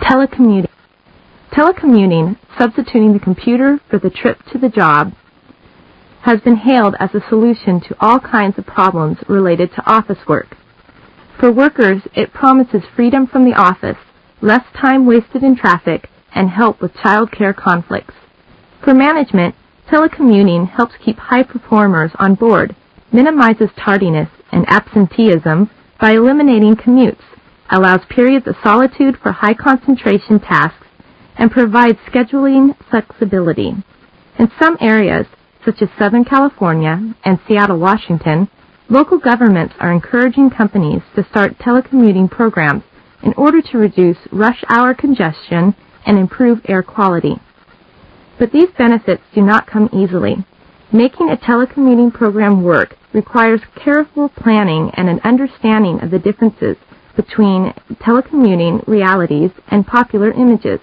Telecommuting. Telecommuting, substituting the computer for the trip to the job, has been hailed as a solution to all kinds of problems related to office work. For workers, it promises freedom from the office, less time wasted in traffic, and help with child care conflicts. For management, telecommuting helps keep high performers on board, minimizes tardiness and absenteeism by eliminating commutes, allows periods of solitude for high concentration tasks, and provides scheduling flexibility. In some areas, such as Southern California and Seattle, Washington, local governments are encouraging companies to start telecommuting programs in order to reduce rush hour congestion and improve air quality. But these benefits do not come easily. Making a telecommuting program work requires careful planning and an understanding of the differences between telecommuting realities and popular images.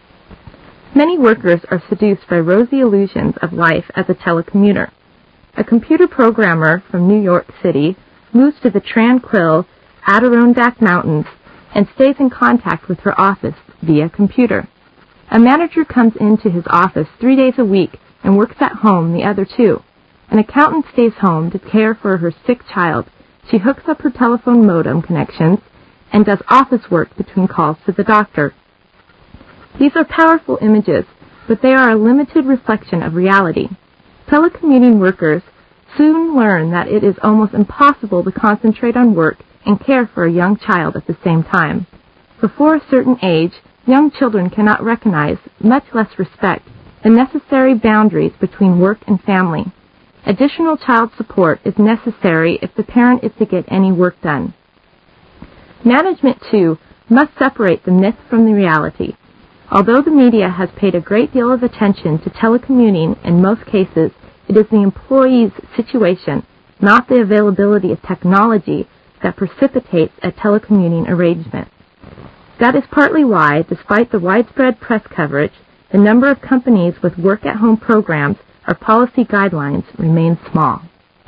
Many workers are seduced by rosy illusions of life as a telecommuter. A computer programmer from New York City moves to the tranquil Adirondack Mountains and stays in contact with her office via computer. A manager comes into his office 3 days a week and works at home the other 2. An accountant stays home to care for her sick child. She hooks up her telephone modem connections and does office work between calls to the doctor. These are powerful images, but they are a limited reflection of reality. Telecommuting workers soon learn that it is almost impossible to concentrate on work and care for a young child at the same time. Before a certain age, young children cannot recognize, much less respect, the necessary boundaries between work and family. Additional child support is necessary if the parent is to get any work done. Management, too, must separate the myth from the reality. Although the media has paid a great deal of attention to telecommuting, in most cases, it is the employee's situation, not the availability of technology, that precipitates a telecommuting arrangement. That is partly why, despite the widespread press coverage, the number of companies with work-at-home programs or policy guidelines remains small.